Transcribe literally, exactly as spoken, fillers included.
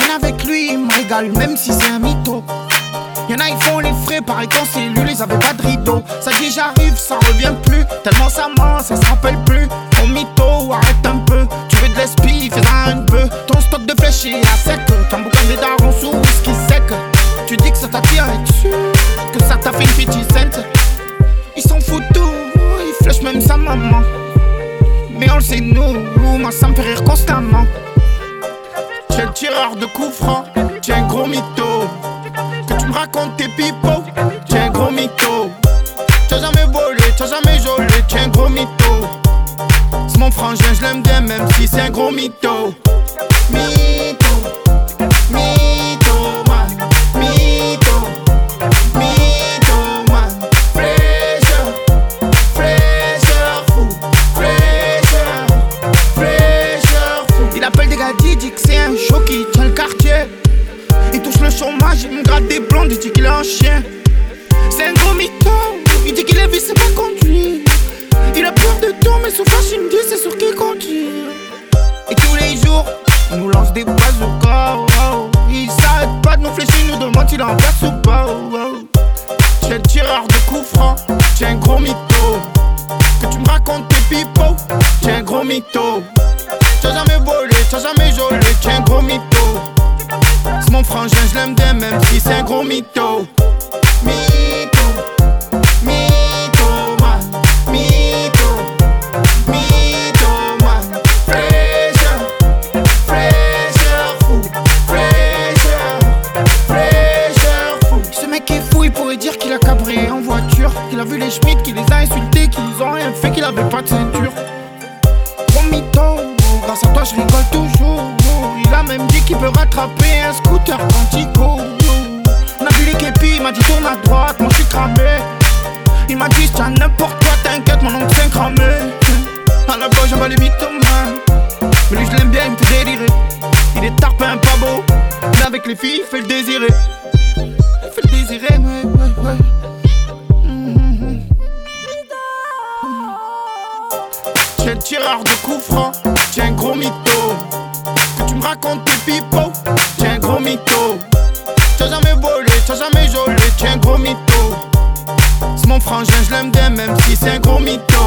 traîne avec lui, il me régale, même si c'est un mytho. Y'en a, ils font les frais, pareil qu'en cellule, ils avaient pas de rideau. Ça dit j'arrive, ça revient plus, tellement ça ment, ça se rappelle plus. Ton mytho, arrête un peu, tu veux de l'espi, fais-en un peu. Ton stock de flèches est à sec, ton boucan des darons sous whisky sec. Tu dis que ça t'attire dessus, que ça t'a fait une petite scène. Ils s'en foutent tout, ils flèchent même sa maman. Mais on le sait nous, moi ça me fait rire constamment. T'es le tireur de coups francs, t'es un gros mytho. Que tu me racontes tes pipos, t'es un gros mytho. T'as jamais volé, t'as jamais jolé, t'es un gros mytho. C'est mon frangin, je l'aime bien même si c'est un gros mytho. Mytho, mytho man, mytho, mytho man. Fraîcheur, fraîcheur fou, fraîcheur, fraîcheur fou. Il appelle des gars, il dit que c'est un show qui tient le quartier. Il touche le chômage, il me gratte des blondes, il dit qu'il est un chien. C'est un gros mytho, il dit qu'il est vu, c'est pas conduit. Il a peur de tout, mais son flash il me dit c'est sûr qu'il continue. Et tous les jours, il nous lance des bazookas, oh, oh. Il s'arrête pas de nous fléchir, il nous demande s'il en place ou pas, oh, oh. T'es le tireur de coups francs, t'es un gros mytho. Que tu me racontes tes pipos, t'es un gros mytho. T'as jamais volé, t'as jamais jolé, t'es un gros mytho. C'est mon frangin, je l'aime bien même si c'est un gros mytho. Mytho, mytho man, mytho, mytho man. Fraîcheur, fraîcheur fou, fraîcheur, fraîcheur fou. Ce mec est fou, il pourrait dire qu'il a cabré en voiture, qu'il a vu les Schmitt, qu'il les a insultés, qu'ils ont rien fait, qu'il avait pas de ceinture. Gros mytho, grâce à toi je rigole toujours. Il a même dit qu'il peut rattraper un scooter quand il court. On a vu les képis, il m'a dit tourne à droite, moi je suis cramé. Il m'a dit tiens n'importe quoi, t'inquiète mon oncle c'est cramé. À la base j'en bats les mythomanes, mais lui je l'aime bien, il me fait délirer. Il est tarpin, pas beau, mais avec les filles il fait le désirer. Il fait le désirer, ouais, ouais, ouais. Mmh. T'es le tireur de coups francs, t'es un gros mytho. Que tu me racontes tes pipos, t'es un gros mytho. T'as jamais volé, t'as jamais jolé, t'es un gros mytho. C'est mon frangin, je l'aime bien même si c'est un gros mytho.